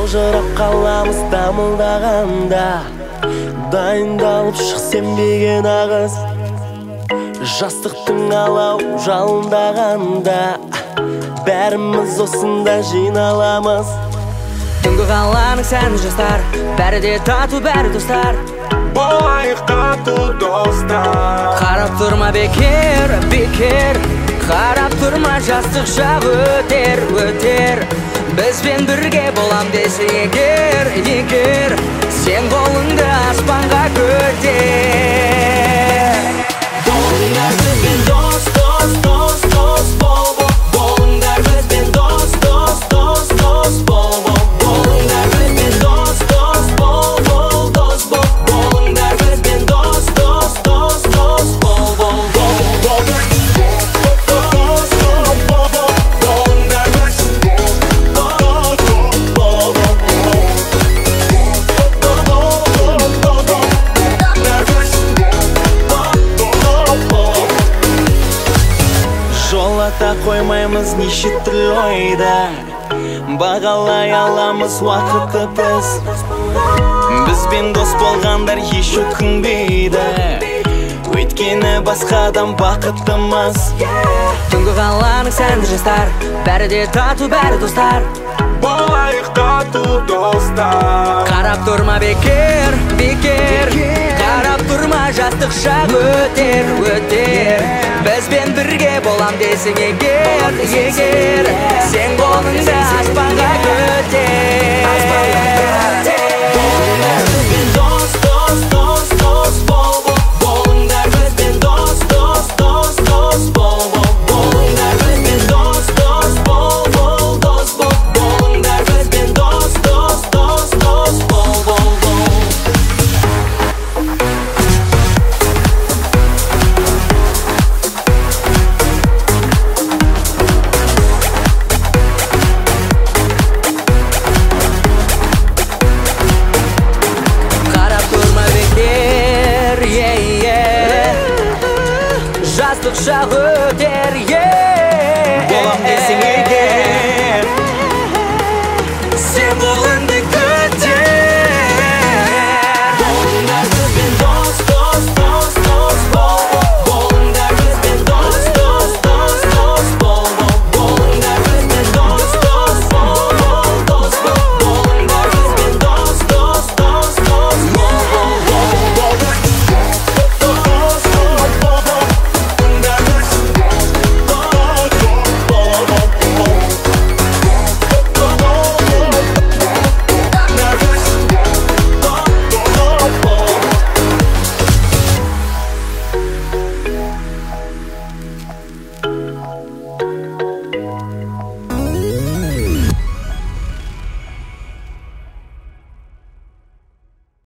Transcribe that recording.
Қалжырап қаламыз дамылдағанда, дайындалып шық сенбеген ағыз. Жастықтың алау жалындағанда, бәріміз осында жиналамыз. Түнгі қаланың сәні жастар, бәрі де тату, бәрі достар. Болайық тату достар. Қарап тұрма бекер, бекер, қарап тұрма, жастық шағы өтер, өтер. Бізбен бірге болам десең егер, егер, сен қолыңды аспанға көтер. Болыңдар бізбен дос, дос, дос, дос, бол, бол. Болыңдар бізбен дос, дос, дос, дос, бол, бол. Болыңдар бізбен дос, дос, бол, бол, дос, бол. Болыңдар бізбен дос, дос, дос, дос, бол, бол, бол, бол. Жолата қоймаймыз неше түрлі ойда, бағалай аламыз уақытты біз. Бізбен дос болғандар еш өкінбейді, өйткені басқадан бақыттымыз. Түнгі қаланың сәнді жастар, бәрі де тату, бәрі достар. Болайық тату достар. Қарап тұрма бекер, бекер, қарап тұрма, жастық шағы өтер, өтер. Бізбен бірге болам десең егер, егер, сен қолыңда